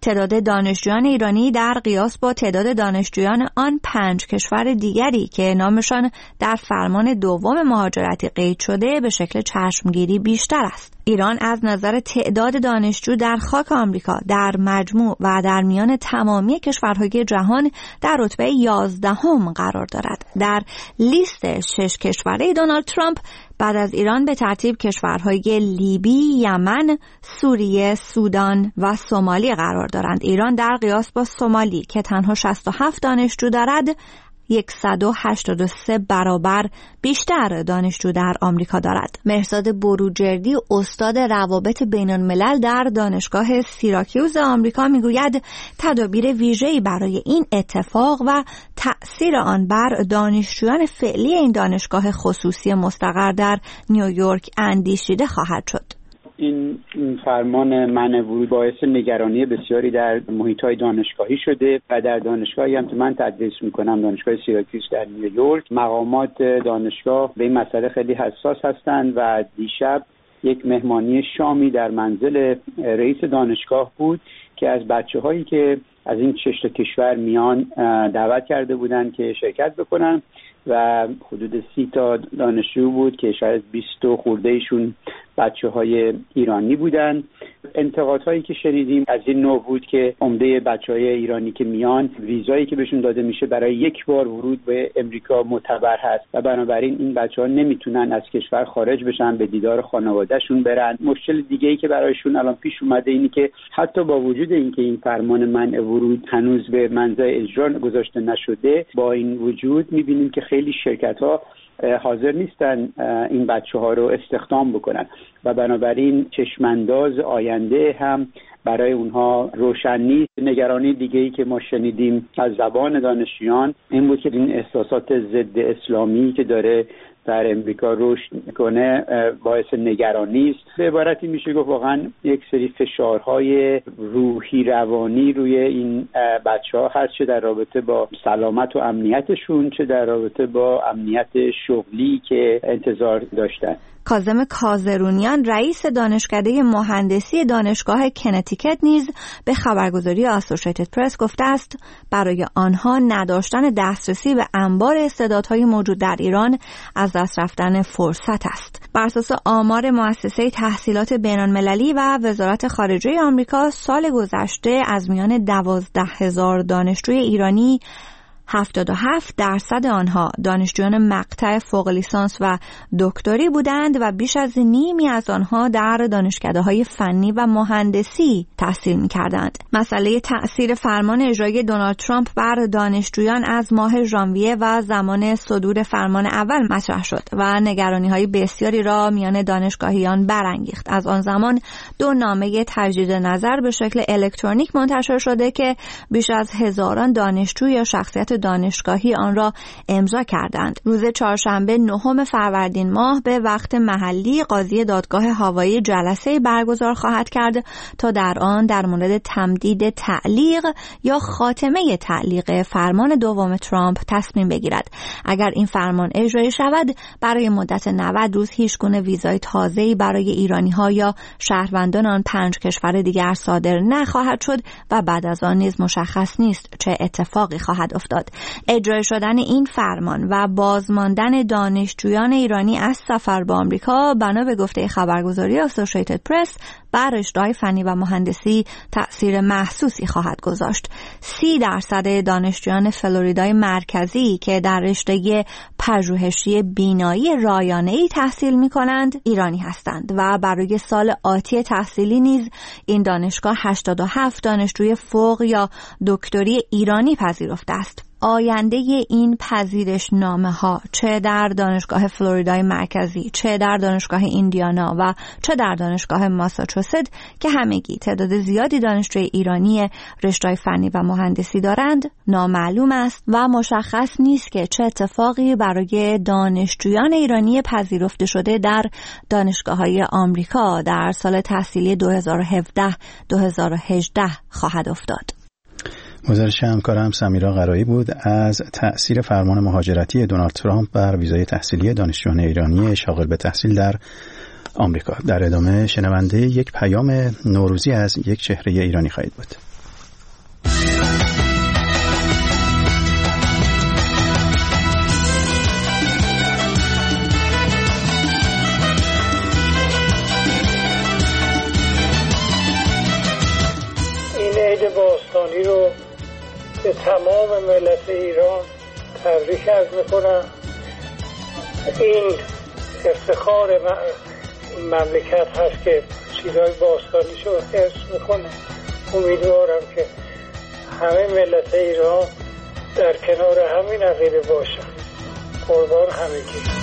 تعداد دانشجویان ایرانی در قیاس با تعداد دانشجویان آن 5 کشور دیگری که نامشان در فرمان دوم مهاجرتی قید شده به شکل چشمگیری بیشتر است. ایران از نظر تعداد دانشجو در خاک آمریکا در مجموع و در میان تمامی کشورهای جهان در رتبه 11ام قرار دارد. در لیست 6 کشوره دونالد ترامپ بعد از ایران به ترتیب کشورهای لیبی، یمن، سوریه، سودان و سومالی قرار دارند. ایران در قیاس با سومالی که تنها 67 دانشجو دارد 183 برابر بیشتر دانشجو در آمریکا دارد. مهرزاد بروجردی، استاد روابط بین الملل در دانشگاه سیراکیوز آمریکا میگوید تدابیر ویژه‌ای برای این اتفاق و تأثیر آن بر دانشجویان فعلی این دانشگاه خصوصی مستقر در نیویورک اندیشیده خواهد شد. این فرمان منع ورود باعث نگرانی بسیاری در محیط‌های دانشگاهی شده و در دانشگاهی هم که من تدریس می‌کنم، دانشگاه سیراکیوز در نیویورک، مقامات دانشگاه به این مسئله خیلی حساس هستند و دیشب یک مهمانی شامی در منزل رئیس دانشگاه بود که از بچه‌هایی که از این 6 کشور میان دعوت کرده بودند که شرکت بکنن و حدود 30 تا دانشجو بود که شاید 20 خورده ایشون بچه‌های ایرانی بودن. انتقادهایی که شنیدیم از این نوع بود که عمده بچه‌های ایرانی که میان ویزایی که بهشون داده میشه برای یک بار ورود به امریکا معتبر هست و بنابراین این بچه‌ها نمیتونن از کشور خارج بشن، به دیدار خانواده‌شون برن. مشکل دیگه‌ای که برایشون الان پیش اومده اینه که حتی با وجود اینکه این فرمان منع ورود هنوز به منزل اجرا گذاشته نشده، با این وجود می‌بینیم که خیلی شرکت‌ها حاضر نیستن این بچه‌ها رو استخدام بکنن و بنابراین چشمانداز آینده هم برای اونها روشن نیست. نگرانی دیگه‌ای که ما شنیدیم از زبان دانشجویان این بود که این احساسات ضد اسلامی که داره در امریکا رشد میکنه باعث نگرانی است. به عبارتی میشه گفت واقعا یک سری فشارهای روحی روانی روی این بچه‌ها هست، چه در رابطه با سلامت و امنیتشون، چه در رابطه با امنیت شغلی که انتظار داشتن. کاظم کازرونیان، رئیس دانشکده مهندسی دانشگاه کنتیکت، نیز به خبرگزاری آسوشیتد پرس گفته است برای آنها نداشتن دسترسی به انبار استعدادهای موجود در ایران از دست رفتن فرصت است. بر اساس آمار مؤسسه تحصیلات بین‌المللی و وزارت خارجه آمریکا، سال گذشته از میان 12,000 دانشجوی ایرانی 77% آنها دانشجویان مقطع فوق لیسانس و دکتری بودند و بیش از نیمی از آنها در دانشکده‌های فنی و مهندسی تحصیل می‌کردند. مسئله تأثیر فرمان اجرایی دونالد ترامپ بر دانشجویان از ماه ژانویه و زمان صدور فرمان اول مطرح شد و نگرانی‌های بسیاری را میان دانشگاهیان برانگیخت. از آن زمان 2 نامه تجدید نظر به شکل الکترونیک منتشر شده که بیش از هزاران دانشجو یا شخصیت دانشگاهی آن را امضا کردند. روز چهارشنبه 9 فروردین ماه به وقت محلی قاضی دادگاه هاوایی جلسه برگزار خواهد کرد تا در آن در مورد تمدید تعلیق یا خاتمه تعلیق فرمان دوم ترامپ تصمیم بگیرد. اگر این فرمان اجرایی شود، برای مدت 90 روز هیچ گونه ویزای تازه‌ای برای ایرانی‌ها یا شهروندان آن 5 کشور دیگر صادر نخواهد شد و بعد از آن نیز مشخص نیست چه اتفاقی خواهد افتاد. اجرای شدن این فرمان و بازماندن دانشجویان ایرانی از سفر به آمریکا بنا به گفته خبرگزاری آسوشیتد پرس بر رشته‌های فنی و مهندسی تأثیر محسوسی خواهد گذاشت. 30% دانشجویان فلوریدای مرکزی که در رشته پژوهشی بینایی رایانه‌ای تحصیل می‌کنند ایرانی هستند و برای سال آتی تحصیلی نیز این دانشگاه 87 دانشجوی فوق یا دکتری ایرانی پذیرفته است. آینده این پذیرش نامه ها چه در دانشگاه فلوریدای مرکزی، چه در دانشگاه ایندیانا و چه در دانشگاه ماساچوست که همگی تعداد زیادی دانشجوی ایرانی رشته‌های فنی و مهندسی دارند نامعلوم است و مشخص نیست که چه اتفاقی برای دانشجویان ایرانی پذیرفته شده در دانشگاه‌های آمریکا در سال تحصیلی 2017-2018 خواهد افتاد. گزارش همکارم سمیرا قرایی بود از تأثیر فرمان مهاجرتی دونالد ترامپ بر ویزای تحصیلی دانشجویان ایرانی شاغل به تحصیل در آمریکا. در ادامه شنونده یک پیام نوروزی از یک چهره ایرانی خواهید بود. باستانی رو به تمام ملت ایران تبریک عرض میکنم. این افتخار مملکت هست که چیزهای باستانیشو حفظ میکنه. امیدوارم که همه ملت ایران در کنار همین عقیده باشن. قربان همگی.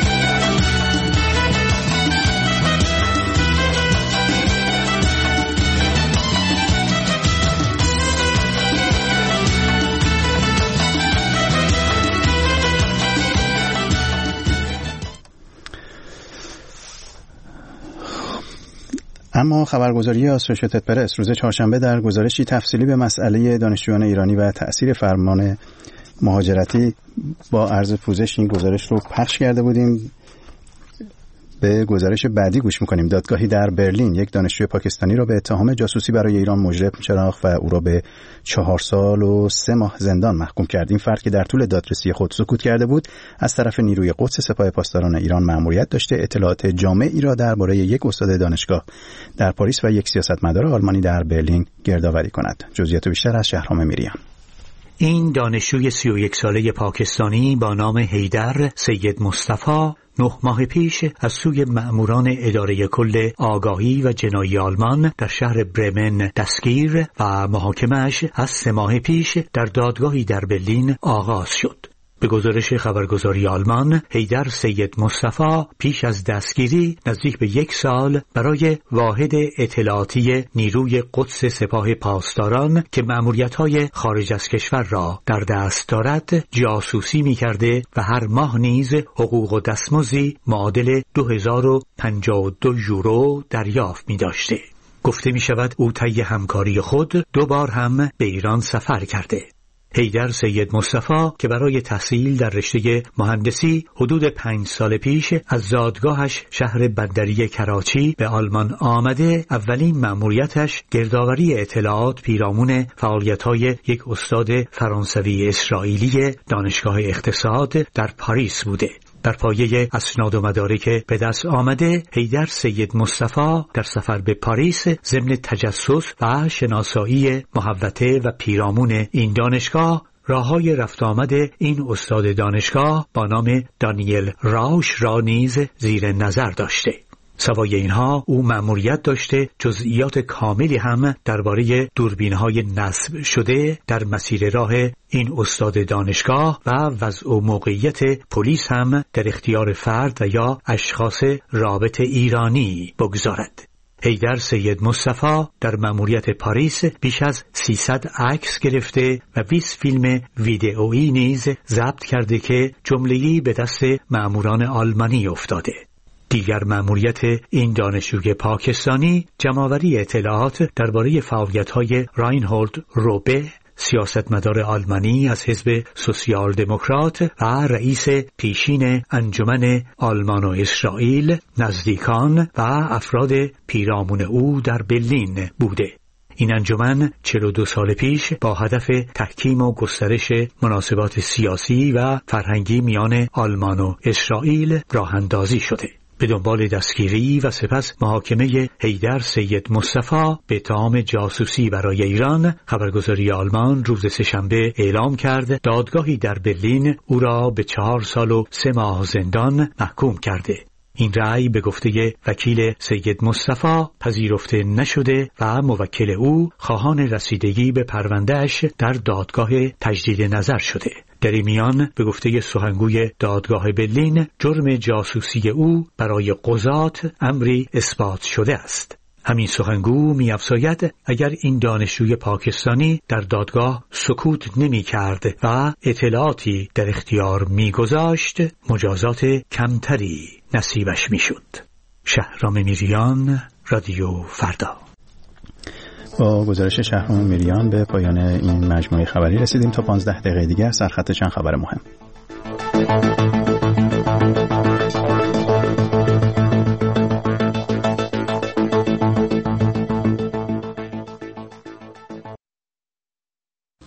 اما خبرگزاری آسوشیتد پرس روز چهارشنبه در گزارشی تفصیلی به مسئله دانشجویان ایرانی و تأثیر فرمان مهاجرتی با عرض پوزش این گزارش رو پخش کرده بودیم. به گزارش بعدی گوش میکنیم. دادگاهی در برلین یک دانشجوی پاکستانی را به اتهام جاسوسی برای ایران مجرم شناخت و او را به 4 سال و 3 ماه زندان محکوم کرد. این فرد که در طول دادرسی خود سکوت کرده بود، از طرف نیروی قدس سپاه پاسداران ایران مأموریت داشته اطلاعات جامعی را درباره یک استاد دانشگاه در پاریس و یک سیاستمدار آلمانی در برلین گردآوری کند. جزئیات بیشتر از شهرام میریان. این دانشجوی 31 ساله پاکستانی با نام حیدر سید مصطفی 9 ماه پیش از سوی مأموران اداره کل آگاهی و جنایی آلمان در شهر برمن دستگیر و محاکمه‌اش از 3 ماه پیش در دادگاهی در برلین آغاز شد. به گزارش خبرگزاری آلمان، حیدر سید مصطفی پیش از دستگیری نزدیک به 1 سال برای واحد اطلاعاتی نیروی قدس سپاه پاسداران که مأموریت‌های خارج از کشور را در دست دارد جاسوسی می‌کرده و هر ماه نیز حقوق و دستمزدی معادل 2052 یورو دریافت می‌داشته. گفته می‌شود او طی همکاری خود 2 بار هم به ایران سفر کرده. حیدر سید مصطفی که برای تحصیل در رشته مهندسی حدود 5 سال پیش از زادگاهش شهر بندری کراچی به آلمان آمده، اولین مأموریتش گردآوری اطلاعات پیرامون فعالیت‌های یک استاد فرانسوی اسرائیلی دانشگاه اقتصاد در پاریس بوده. در پایه اسناد و مدارک به دست آمده، حیدر سید مصطفی در سفر به پاریس ضمن تجسس و شناسایی محوطه و پیرامون این دانشگاه راه‌های رفت آمد این استاد دانشگاه با نام دانیل راوش را نیز زیر نظر داشته. سوای اینها او مأموریت داشته جزئیات کاملی هم درباره دوربین‌های نصب شده در مسیر راه این استاد دانشگاه و وضع و موقعیت پلیس هم در اختیار فرد و یا اشخاص رابط ایرانی بگذارد. حیدر سید مصطفی در مأموریت پاریس بیش از 300 عکس گرفته و 20 فیلم ویدئویی نیز ضبط کرده که جمله‌ای به دست مأموران آلمانی افتاده. دیگر مأموریت این دانشجوی پاکستانی جمع‌آوری اطلاعات درباره فعالیت‌های راینهولد روبه، سیاستمدار آلمانی از حزب سوسیال دموکرات و رئیس پیشین انجمن آلمان و اسرائیل، نزدیکان و افراد پیرامون او در برلین بوده. این انجمن 42 سال پیش با هدف تحکیم و گسترش مناسبات سیاسی و فرهنگی میان آلمان و اسرائیل راه اندازی شده. به دنبال دستگیری و سپس محاکمه حیدر سید مصطفی به اتهام جاسوسی برای ایران، خبرگزاری آلمان روز سه‌شنبه اعلام کرد دادگاهی در برلین او را به 4 سال و 3 ماه زندان محکوم کرده. این رأی به گفته وکیل سید مصطفی پذیرفته نشده و موکل او خواهان رسیدگی به پروندهش در دادگاه تجدید نظر شده. در این میان به گفته سخنگوی دادگاه برلین جرم جاسوسی او برای قضات امری اثبات شده است. همین سخنگو می‌افزاید اگر این دانشجوی پاکستانی در دادگاه سکوت نمی‌کرد و اطلاعاتی در اختیار می‌گذاشت، مجازات کمتری نصیبش می‌شد. شهرام میریان، رادیو فردا. با گزارش شهرام میریان به پایان این مجموعه خبری رسیدیم. تا 15 دقیقه دیگر سرخط چند خبر مهم.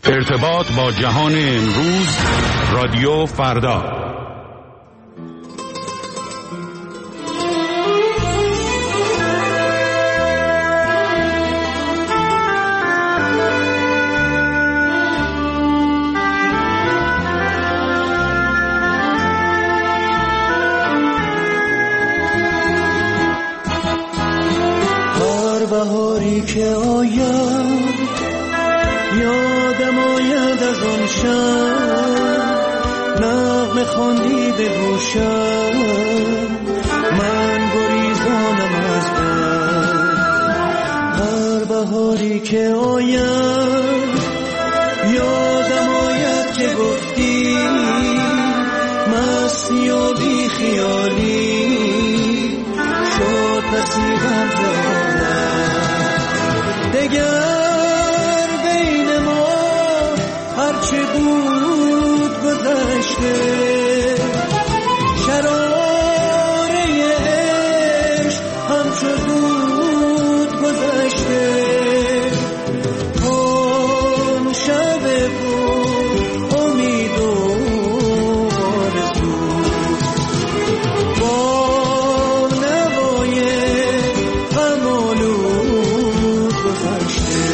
ارتباط با جهان امروز، رادیو فردا. هر بهاری که آید یادم آید از آن شب، نغمه خواندی به گوشم، من گریزانم از غم. هر بهاری که آید یادم آید که گفتی مستی و بی خیالی شد نصیبم زمانم. دگر بین ما هرچه بود گذشته، شراره عشق همچو بود گذشته. آن شب بود امید و آرزو با نوای غم آلود گذشته.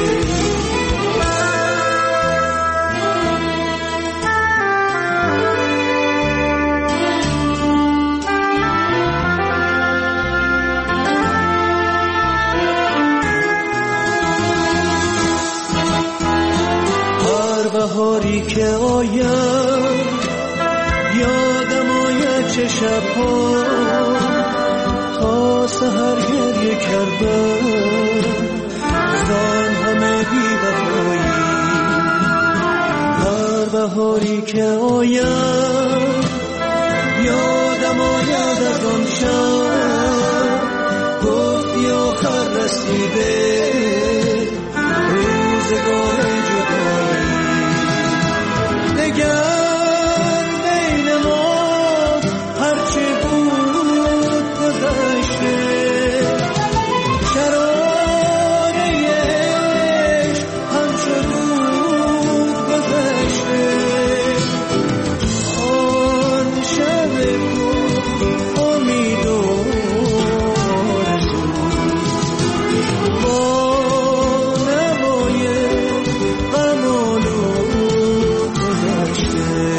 بهاری که آید یادم آید چه شبها تا سحر گریه کردم زان همه بی وفایی. هر بهاری که آید یادم آید از آن شب گفتی آخر رسیده روزگار جدایی. دگر بین ما هرچه بود گذشته، شراره عشق همچو بود گذشته. آن شب بود امید و آرزو با نوای غم آلود گذشته.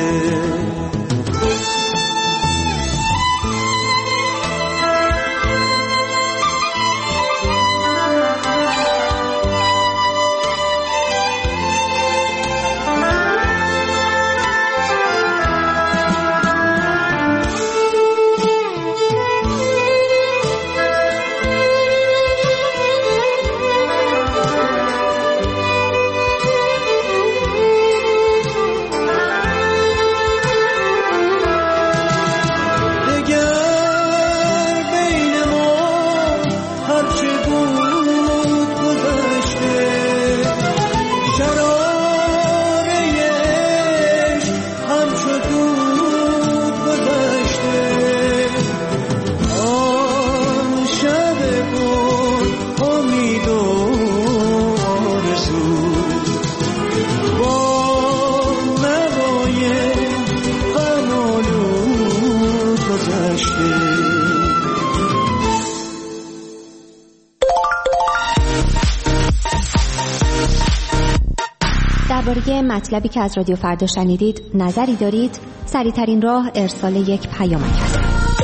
درباره مطلبی که از رادیو فردا شنیدید نظری دارید؟ سریع‌ترین راه ارسال یک پیامک است.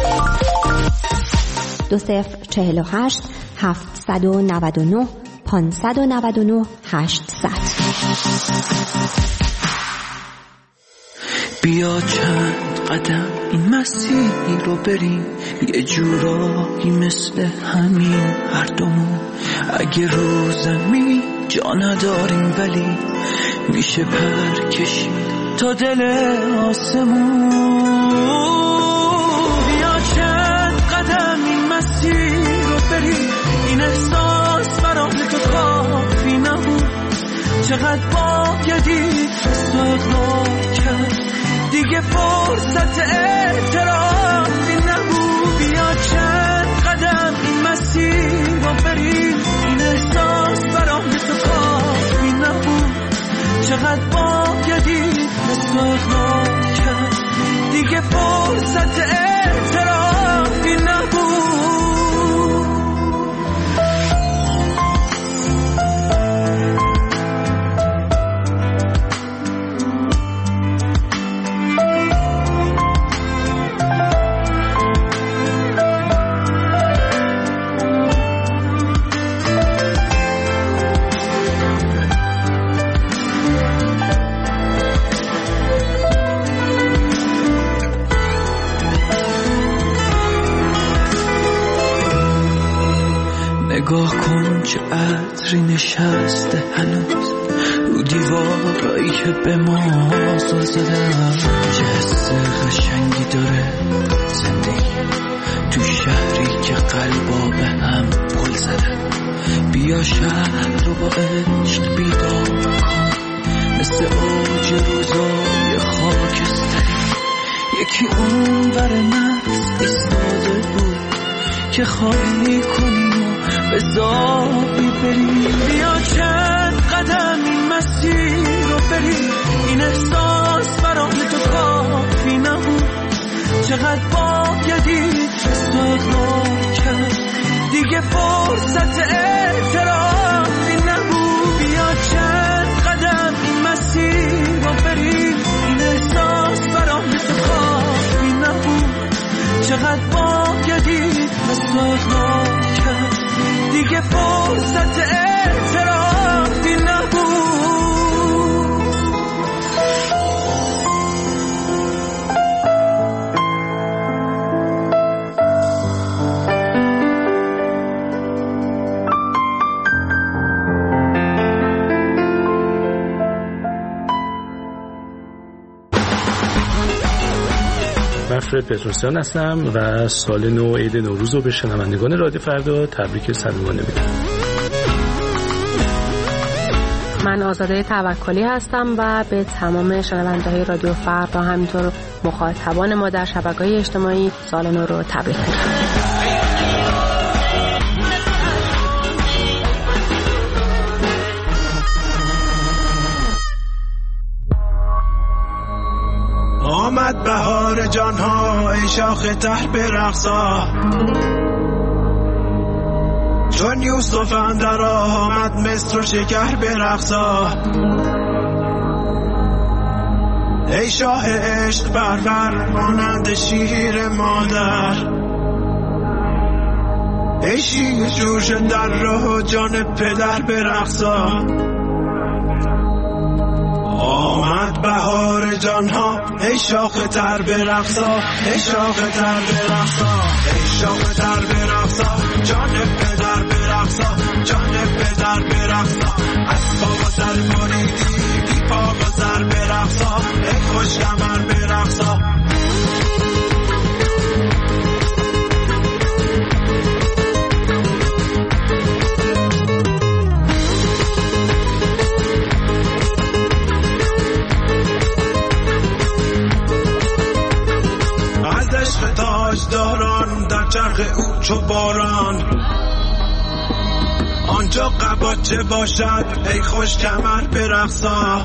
2048 799 599 800. بیا چند قدم این مسیر رو بریم، یه جورایی مثل همین هر دومون. اگه رو زمین جا نداریم ولی میشه پر کشید تا دل آسمون. بیا چند قدم این مسیر رو بریم، این احساس برام تو کافی نبود. چقدر بایدی تو اقرار کرد، دیگه فرصت اعترافی نبود. بیا چند قدم این مسیر رو بریم، این احساس برام تو کافی نبود. چقدر فرصت اعترافی نبود. نگاه کن چه عطری نشسته هنوز رو دیوارایی که به ما زل زدن. چه حس قشنگی داره زندگی تو شهری که قلبا به هم پل زدن. بیا شهر رو با عشق بیدار کن، مثل اوج روزای خاکستری. یکی اون ور نفس ایستاده بود که خالی کنیم و به زابی بریم. بیا چند قدم این مسیر رو بریم، این احساس برای تو کافی نبود. چقدر بایدی تو اقرار کرد، دیگه فرصت اعترافی نبود. بیا چند قدم این مسیر رو بریم، این احساس برای تو کافی نبود. چقدر بایدی تو اقرار کرد، دیگه فرصت اعترافی نبود. من فرد پتروسیان هستم و سال نو عید نوروز رو به شنوندگان رادیو فردا تبریک صمیمانه میگم. من آزاده توکلی هستم و به تمام شنونده‌های رادیو فردا همینطور مخاطبان ما در شبکه‌های اجتماعی سال نو رو تبریک میگم. آمد بهار جانها ای شاخ ته برقصا، چون یوسف اندر آمد مصر و شکر برقصا. ای شاه عشق پرور مانند شیر مادر، ای شیر جوش در راه جان پدر برقصا. آمد بهار جانها ای شاخ تر برقصا، ای شاخ تر برقصا، ای شاخ تر برقصا. جان پدر برقصا، جان پدر برقصا. از پا و سر بریدی بی پا و سر برقصا، ای خوش کمر برقصا. تاجداران در چرخ او چو باران، آنجا قباچه باشد ای خوش کمر برقصا.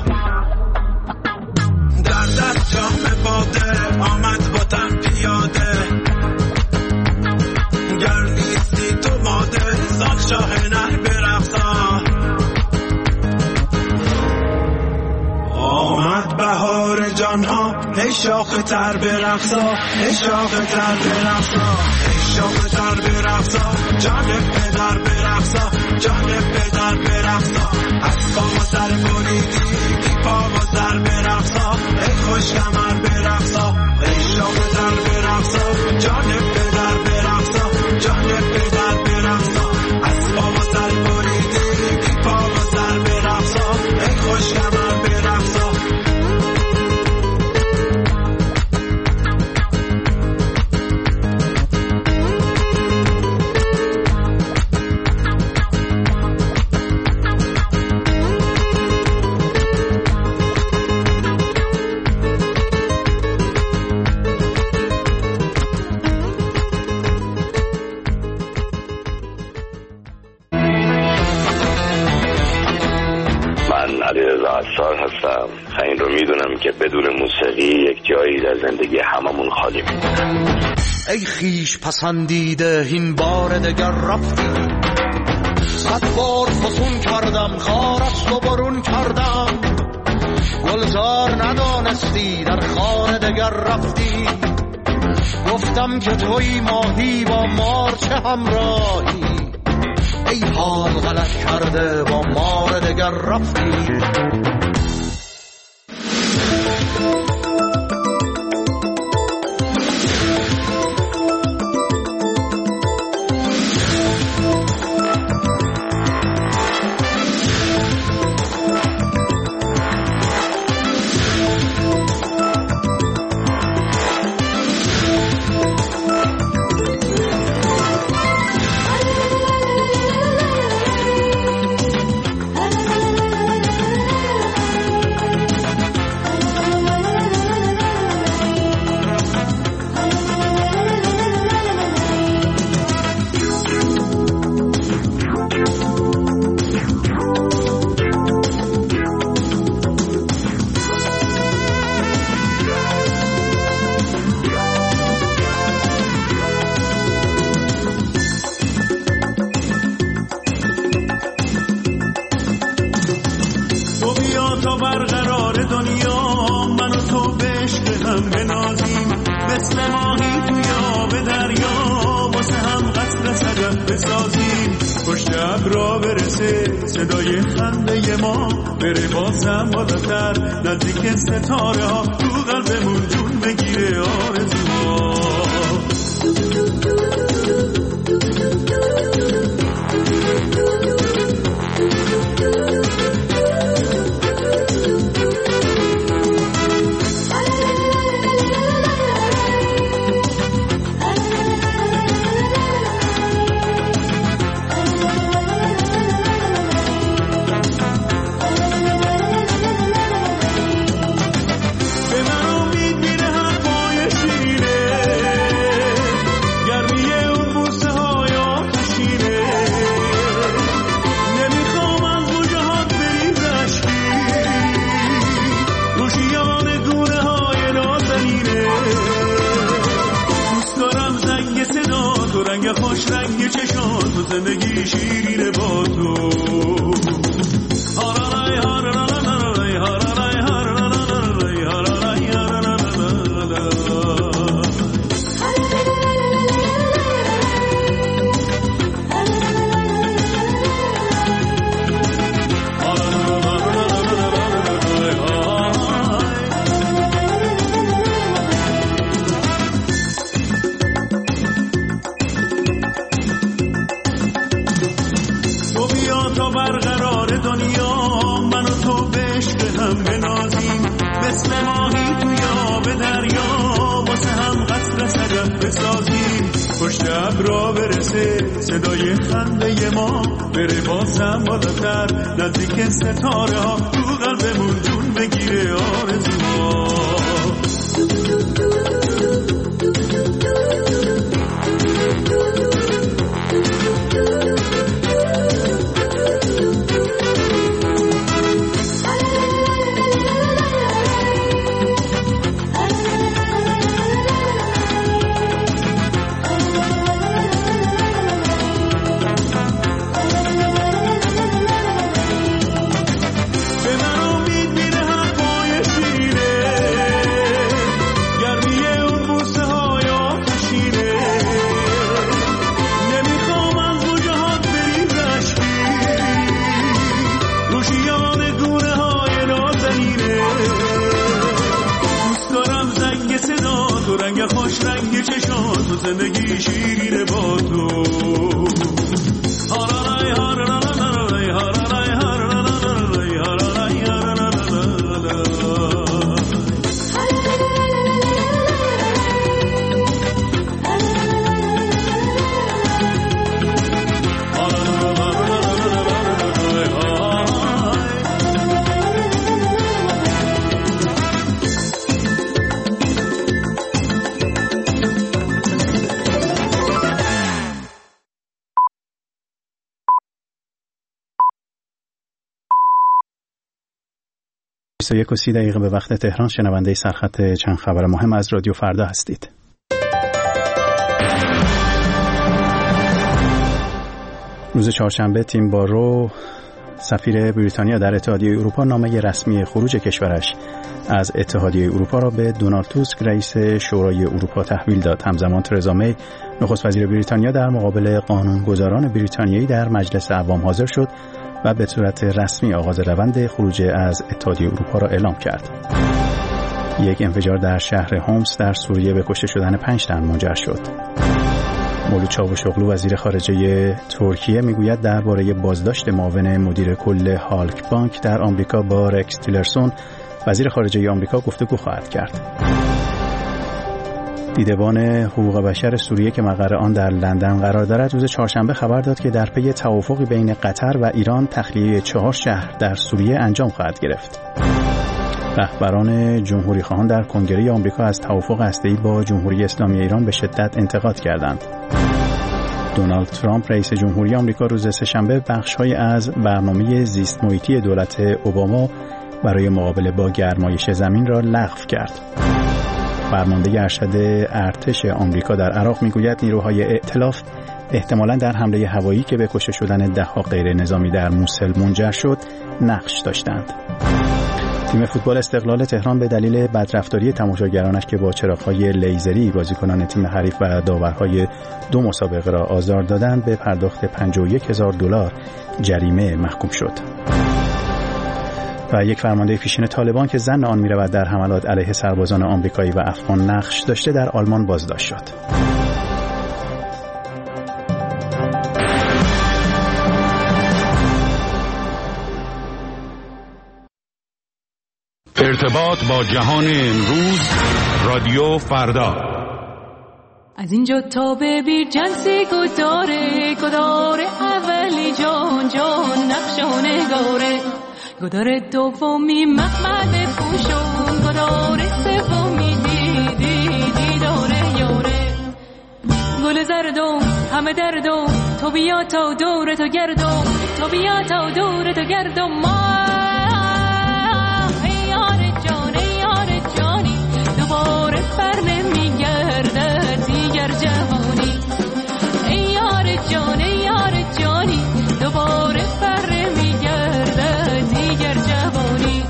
در دست جام باده آمد با تن پیاده، گر نیستی تو ماده زان شاه نر برقصا. آمد بهار جانها ای شاخ تر برقصا، ای شاخ تر برقصا، ای شاخ تر برقصا. جان پدر برقصا، جان پدر برقصا. از پا و سر بریدی بی پا و سر برقصا، ای خوش کمر برقصا. ای شاخ تر برقصا، جان پدر برقصا، جان پدر برقصا. از پا و سر بریدی بی پا و سر برقصا، ای خوش کمر برقصا. من علیرضا عصار هستم. این رو میدونم که بدون موسیقی یک جایی در زندگی هممون خالی میمونه. ای خیش پسندیده این بار دگر رفتی، 100 بار فسون کردم خارت رو برون کردم، گلزار ندانستی در خار دگر رفتی، گفتم که توی ماهی با مار چه همراهی، ای حال غلط کرده با مار دگر رفتی. صدای خنده ما بره بازم بالاتر، نزدیک ستاره ها تو قلبمون جون بگیره آرزوها. خوش رنگ چشات تو زندگی شیرینه با تو. هارالای هارالای هارالای هارالای هارالای پشت ابرا برسه صدای خنده ما بره بازم بالاتر، نزدیک ستاره ها تو قلبمون جون بگیره آرزوها. خوش رنگ چشات و زندگی شیرینه با تو. 21:30 به وقت تهران شنونده سرخط چند خبر مهم از رادیو فردا هستید. روز چهارشنبه تیم بارو سفیر بریتانیا در اتحادیه اروپا نامه رسمی خروج کشورش از اتحادیه اروپا را به دونالد توسک رئیس شورای اروپا تحویل داد. همزمان ترزا می نخست وزیر بریتانیا در مقابل قانونگذاران بریتانیایی در مجلس عوام حاضر شد و به صورت رسمی آغاز روند خروج از اتحادیه اروپا را اعلام کرد. یک انفجار در شهر هومس در سوریه به کشته شدن 5 تن منجر شد. مولود چاوشوغلو وزیر خارجه ترکیه میگوید درباره بازداشت معاون مدیر کل هالک بانک در آمریکا با رکس تیلرسون وزیر خارجه آمریکا گفتگو خواهد کرد. دیدبان حقوق بشر سوریه که مقر آن در لندن قرار دارد روز چهارشنبه خبر داد که در پی توافقی بین قطر و ایران تخلیه 4 شهر در سوریه انجام خواهد گرفت. رهبران جمهوری خواهان در کنگره آمریکا از توافق هسته‌ای با جمهوری اسلامی ایران به شدت انتقاد کردند. دونالد ترامپ رئیس جمهوری آمریکا روز سه‌شنبه بخش‌هایی از برنامه زیست محیطی دولت اوباما برای مقابله با گرمایش زمین را لغو کرد. فرمانده ارشد ارتش آمریکا در عراق میگوید نیروهای ائتلاف احتمالاً در حمله هوایی که به کشته شدن 10 غیر نظامی در موسل منجر شد نقش داشتند. تیم فوتبال استقلال تهران به دلیل بدرفتاری تماشاگرانش که با چراغ‌های لیزری بازیکنان تیم حریف و داورهای 2 مسابقه را آزار دادند به پرداخت $51,000 جریمه محکوم شد. و یک فرمانده پیشین طالبان که زن آن می‌رود در حملات علیه سربازان آمریکایی و افغان نقش داشته در آلمان بازداشت شد. ارتباط با جهان امروز رادیو فردا. از اینجا تا به بیر جنسی گداره اولی جان نقش نگاره گداره دومی محمد پوشون گداره سومی دیداره یاره گل زردو همه دردو تو بیا تا دور تو گردو تو بیا تا دور تو گردو ما یار جانی دوباره بر نمیگردد دیگر جوانی یار جانی دوباره بر نمیگردد دیگر جوانی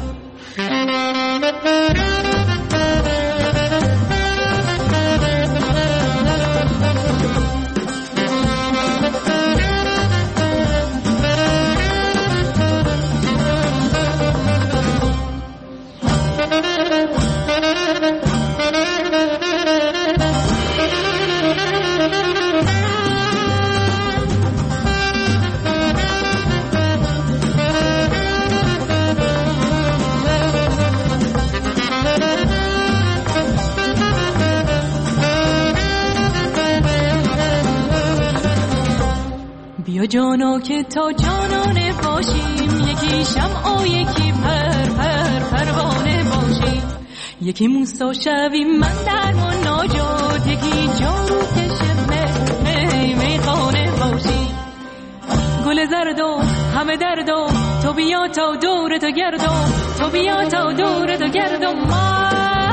بیا جانا که تا جانانه باشیم یکی شمع و یکی پروانه باشیم یکی موسا شویم من در مناجات یکی جارو کشم میخانه باشیم گل زردو همه دردو تو بیا تا دور تو گردو تو بیا تا دور تو گردو ما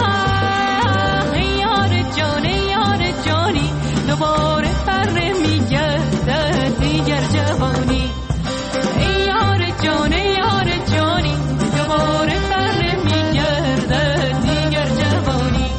یار جانی دوباره بر نمیگردد دیگر جوانی یار جانی دوباره بر نمیگردد دیگر جوانی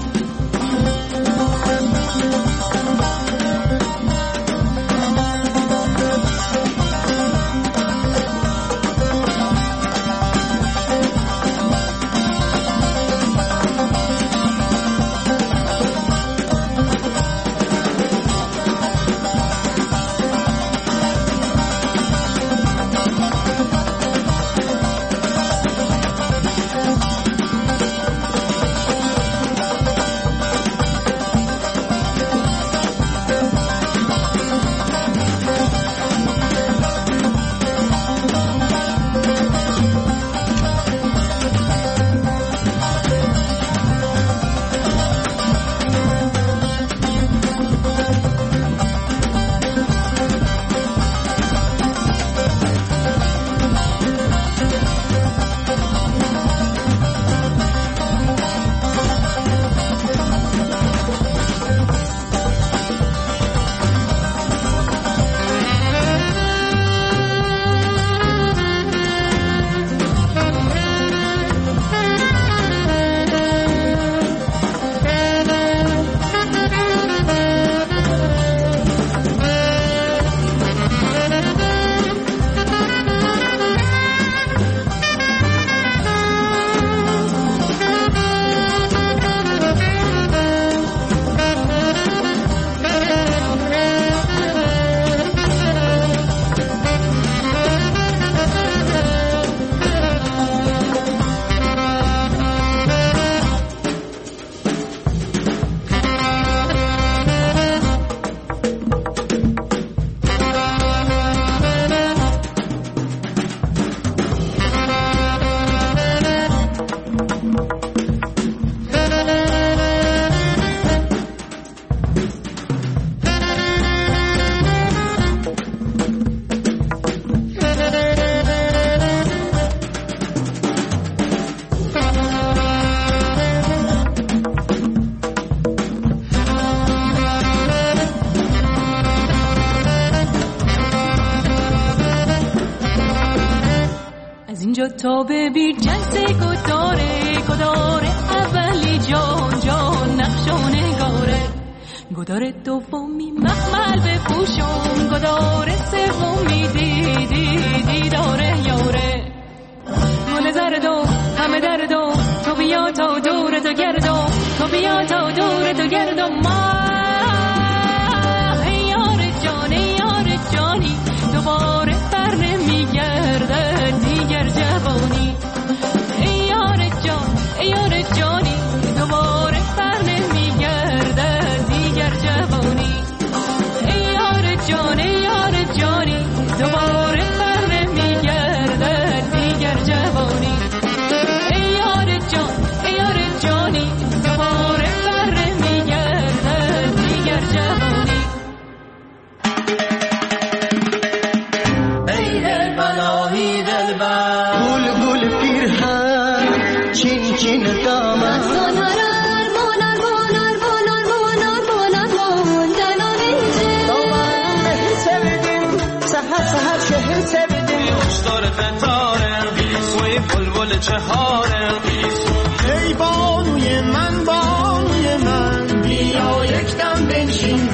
تا ببین جنس گداره اولی جان نقش و نگاره گدار دومی مخمل بپوشم گدار سومی دیداره یاره گل زردو همه دردو تو بیا تا دور تو گردو تو بیا تا دور تو گردو ما یار جانی دوباره بر نمیگرده دیگر جوانی یار جانی دوباره بر نمیگرده دیگر جوانی یار جانی دوباره بر نمیگرده دیگر جوانی یار جانی دوباره بر نمیگرده دیگر جوانی ای دلبرایی دلبر گل پیرهن چین دامن بلبل چهاره ای بانوی من بیا یک دم بنشین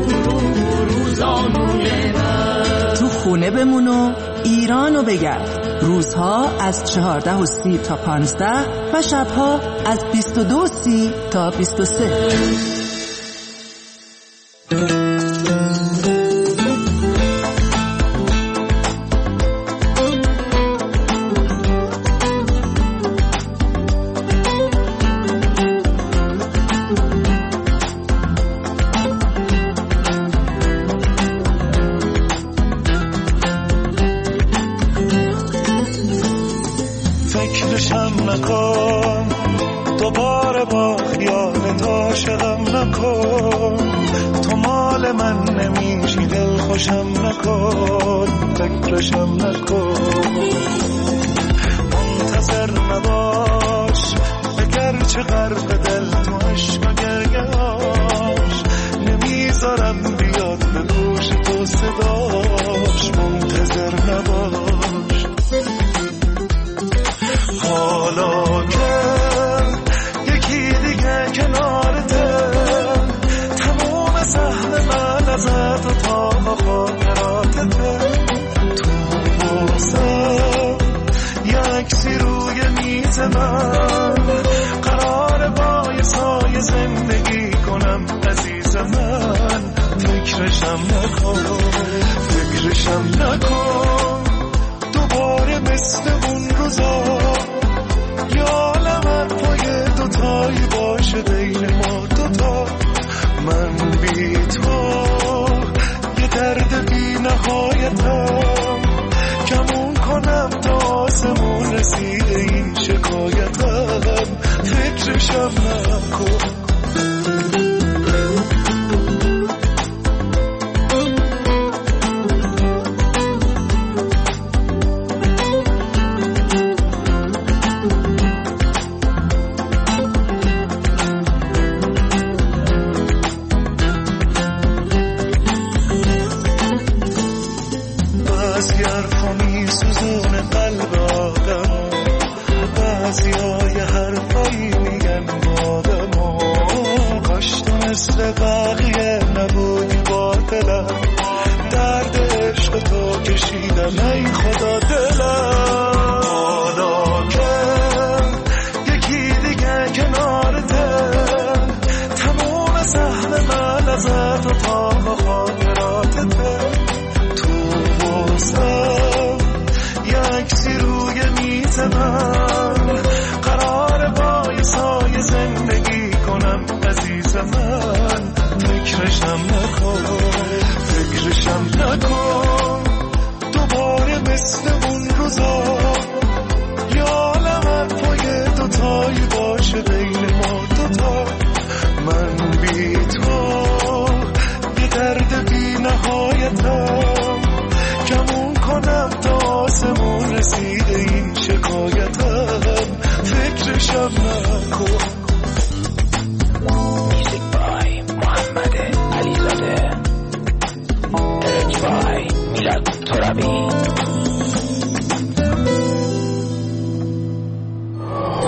روزانوی من تو خونه بمون و ایرانو بگرد. روزها از 14:30 تا 15 و شبها از 22:30 تا 23.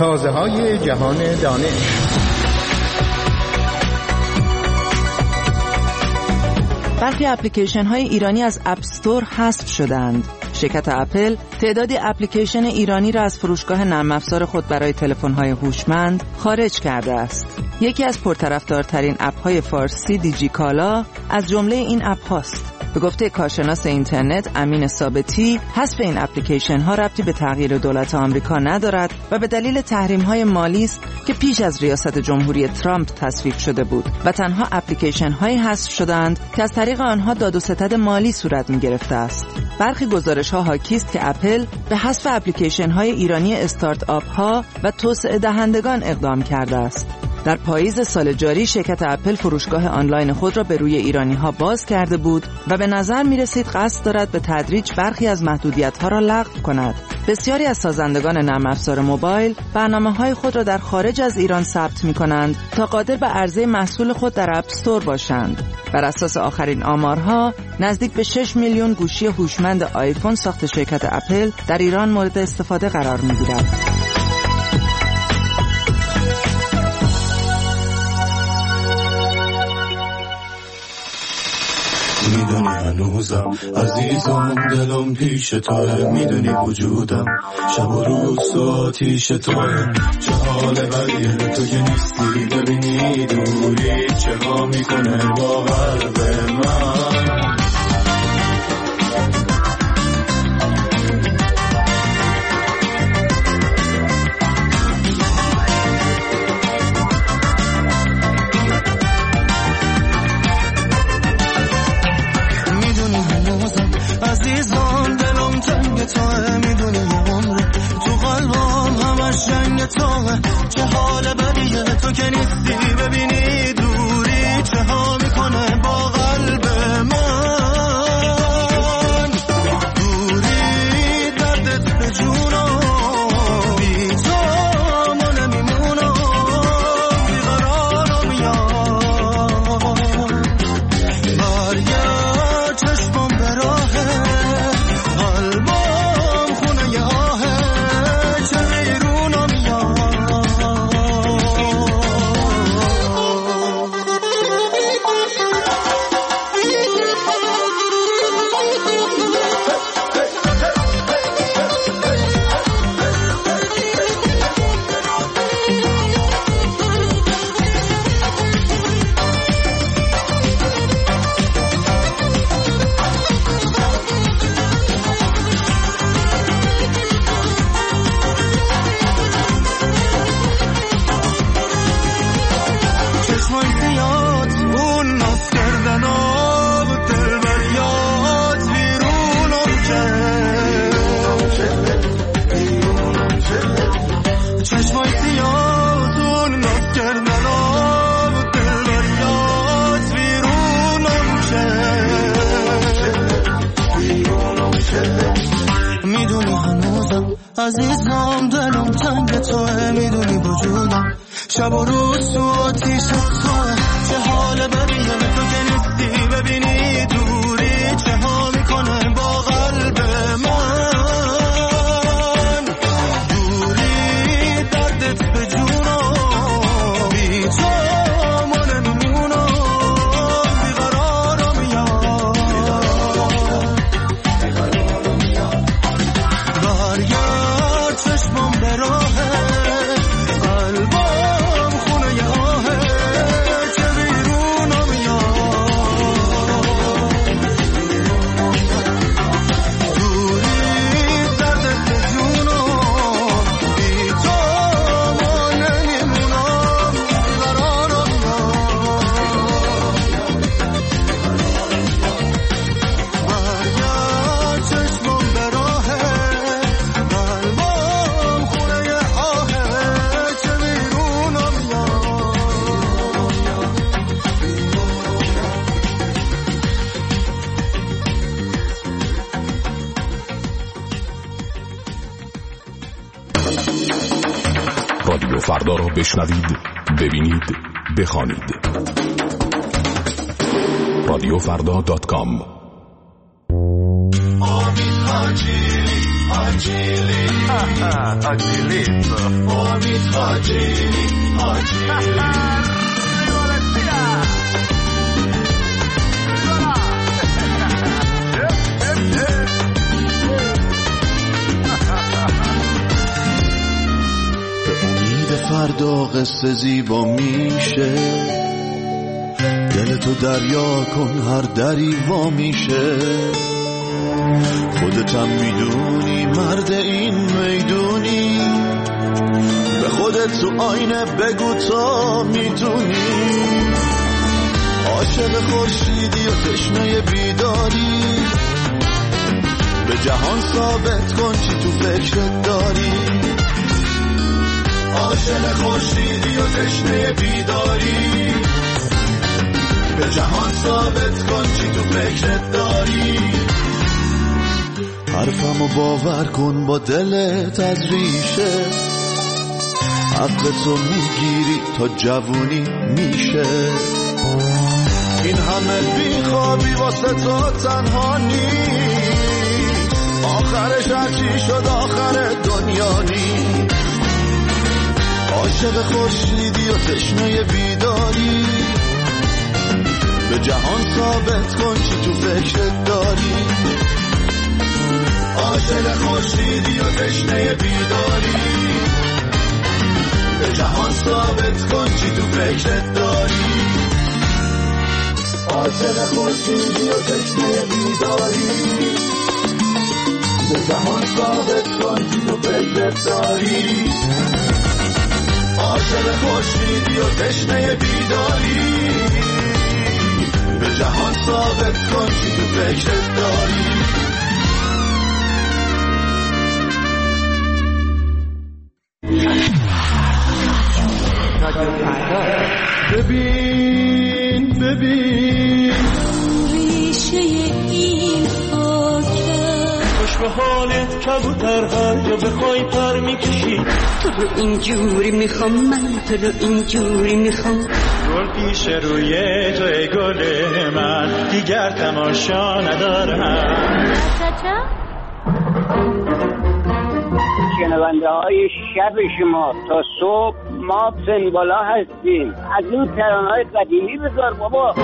تازه‌های جهان دانش. برخی اپلیکیشن های ایرانی از اپ استور حذف شدند. شرکت اپل تعدادی اپلیکیشن ایرانی را از فروشگاه نرم افزار خود برای تلفن‌های هوشمند خارج کرده است. یکی از پرطرفدارترین اپ‌های فارسی دیجیکالا از جمله این اپ هاست. به گفته کارشناس اینترنت امین ثابتی، حذف این اپلیکیشن ها ربطی به تغییر دولت آمریکا ندارد و به دلیل تحریم های مالی است که پیش از ریاست جمهوری ترامپ تصویب شده بود و تنها اپلیکیشن هایی حذف شدند که از طریق آنها داد و ستد مالی صورت می گرفته است. برخی گزارش ها حاکی است که اپل به حذف اپلیکیشن های ایرانی استارت آپ ها و توسعه دهندگان اقدام کرده است. در پاییز سال جاری شرکت اپل فروشگاه آنلاین خود را به روی ایرانی‌ها باز کرده بود و به نظر می‌رسید قصد دارد به تدریج برخی از محدودیت‌ها را لغو کند. بسیاری از سازندگان نرم افزار موبایل برنامه‌های خود را در خارج از ایران ثبت می‌کنند تا قادر به عرضه محصول خود در اپ استور باشند. بر اساس آخرین آمارها نزدیک به 6 میلیون گوشی هوشمند آیفون ساخت شرکت اپل در ایران مورد استفاده قرار می‌گیرد. میدونی هنوزم عزیزم دلم پیش توه، میدونی وجودم شب و روز تو آتیش توه. چه حال بدیه تو که نیستی، ببینی دوری چه ها میکنه با قلب من. عزیزان دلم تنگ توه، میدونی عمر تو قلبم همش رنگ توه. چه حال بدیه تو که نیستی، ببینی دوری چه ها میکنه با قلب من. دوری دردت به جونم، بی تو ما نمیمونم، بیقرارم یاد. برگرد چشمم به راه قلبم، خونه آهه چه بیرونم یاد. عزیزم دلم تنگ توه، میدونی وجودم شب و روز تو آتیش توه. چه حال بدیه تو که نیستی، ببینی دوری چه ها میکنه با قلب من. دوری دردت به جونم، بی تو ما نمیمونم، بیقرارم یاد. برگرد چشمم به راه قلبم، خونه آهه چه بیرونم یاد. دوری دردت به جونم، بی تو ما نمیمونم، بیقرارم یاد. برگرد چشمم به راه قلبم، خونه آهه چه بیرونم یاد. رادیو فردا را بشنوید، ببینید، بخوانید. رادیوفردا.com. آمین حاجی آجیلی آجیلیتو امید آجیلی فردا قصه زیبا میشه، دلتو دریا کن هر دری وا میشه. خودتم میدونی مرد این میدونی، به خودت تو آینه بگو تا میتونی. عاشق خورشیدی و تشنه بیداری، به جهان ثابت کن چی تو فکرت داری. عاشق خورشیدی و تشنه بیداری، به جهان ثابت کن چی تو فکرت داری. حرفمو باور کن با دلت از ریشه، حقتو میگیری تا جوونی میشه. این همه بیخوابی واسه تو تنها نیست، آخرش هرچی شد آخر دنیا نیست. عاشق خورشیدی و تشنه بیداری، به جهان ثابت کن چی تو فکرت داری. عاشق خورشیدی و تشنه بیداری، به جهان ثابت کن چی تو فکرت داری. عاشق خورشیدی و تشنه بیداری، به جهان ثابت کن چی تو فکرت داری. عاشق خورشیدی و تشنه بیداری، به جهان ثابت کن چی تو فکرت داری. ببین ببین ریشه این خاکه، خوش به حالت کبوتر هر جا بخوای پر میکشی. تو رو اینجوری میخوام من، تو رو اینجوری میخوام. گل پیش روی جای گل من، دیگر تماشا ندارم. شنونده های شب شما تا صبح ما سنبالا هستیم. از این ترانه‌های قدیمی بذار بابا.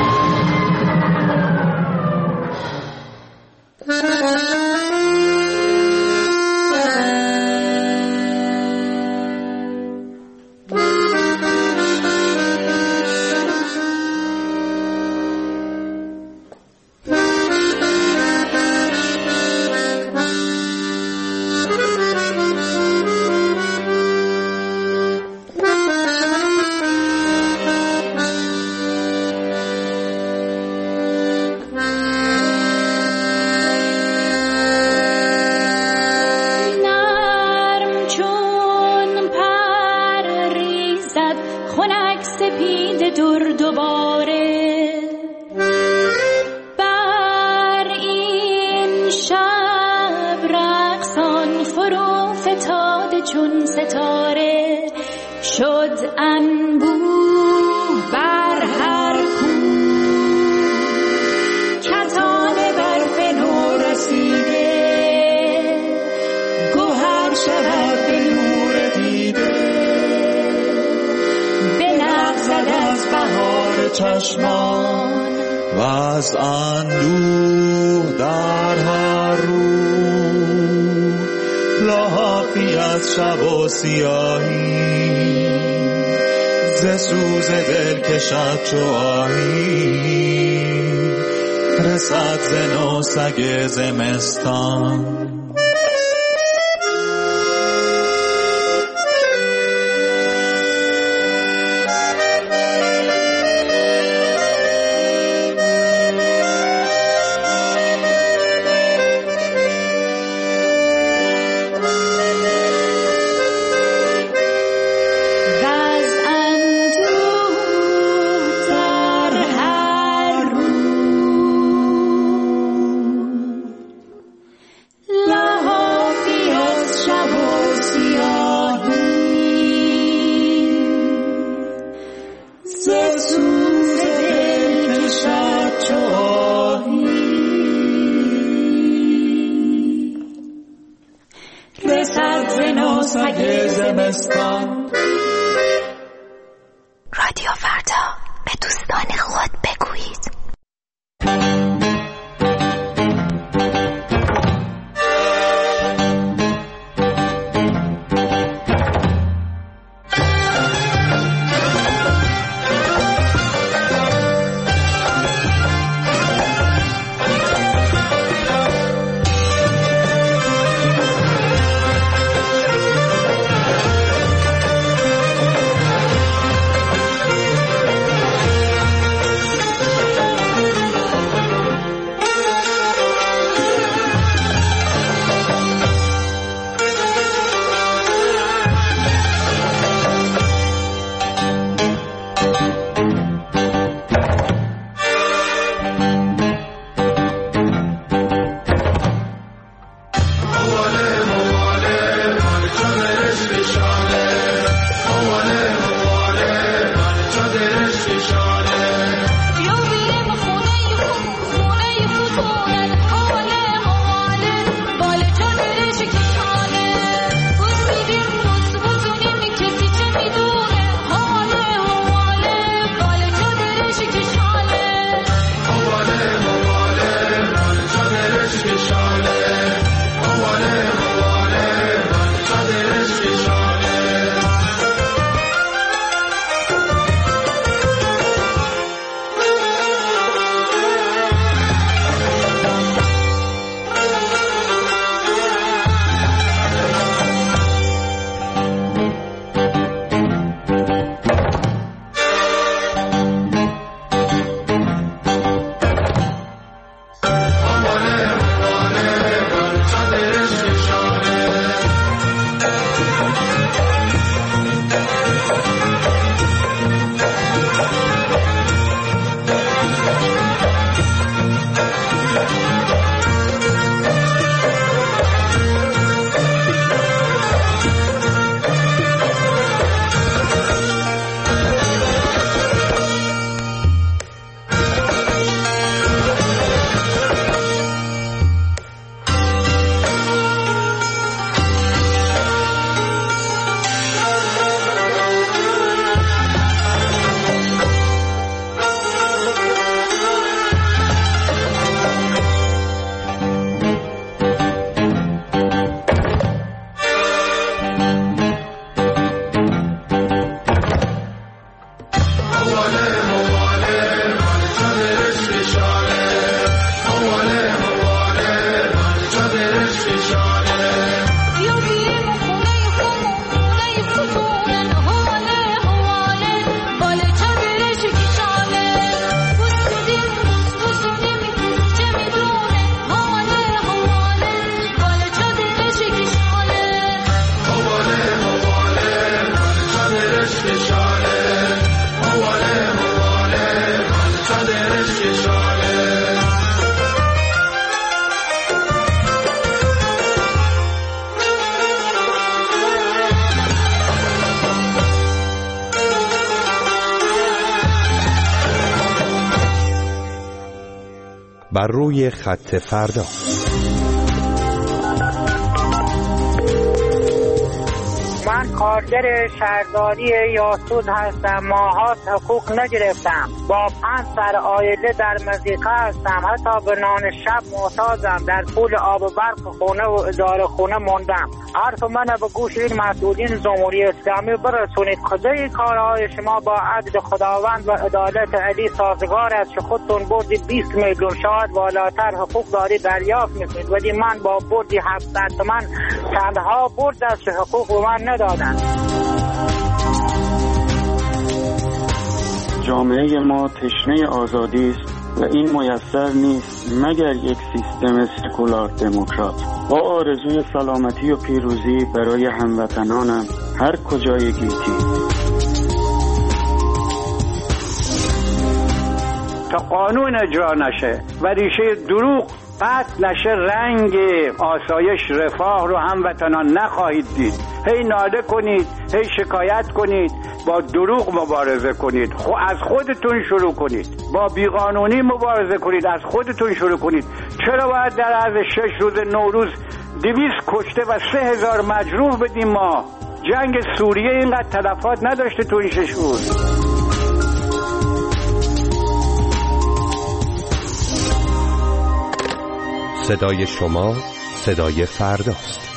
چشمان و از اندوه در هر رو، لحافی از شب و سیاهی، ز سوز دل کشد چو آهی، رسد ز نو سگ زمستان. La هستم. رادیو فردا، به دوستان خود بگویید. بر روی خط فردا. من کارگر شهرداری یاسود هستم. ماهات حقوق نگرفتم. با 5 سر عائله در مضیقه هستم. حتی به نان شب محتاجم. در پول آب و برق خونه و اداره خونه موندم. حرف من به گوش این مسئولین جمهوری اسلامی برسونید. کجای کارهای شما با عدل خداوند و عدالت علی سازگار است که خودتون بردی 20 میلیون شاید بالاتر حقوق داری دریافت میکنید، ولی من با بردی 700 تومن تنها برد است که حقوق به من ندادن. جامعه ما تشنه آزادی است و این میسر نیست مگر یک سیستم سکولار دموکرات. با آرزوی سلامتی و پیروزی برای هموطنانم هر کجای گیتی. تا قانون اجرا نشه و ریشه دروغ قطع نشه، رنگ آسایش رفاه رو هموطنان نخواهید دید. هی ناله کنید، هی شکایت کنید، با دروغ مبارزه کنید، از خودتون شروع کنید. با بیقانونی مبارزه کنید، از خودتون شروع کنید. چرا باید در عرض 6 روز نوروز 200 کشته و 3000 مجروح بدیم ما؟ جنگ سوریه اینقدر تلفات نداشته تو این 6 روز. صدای شما صدای فرداست.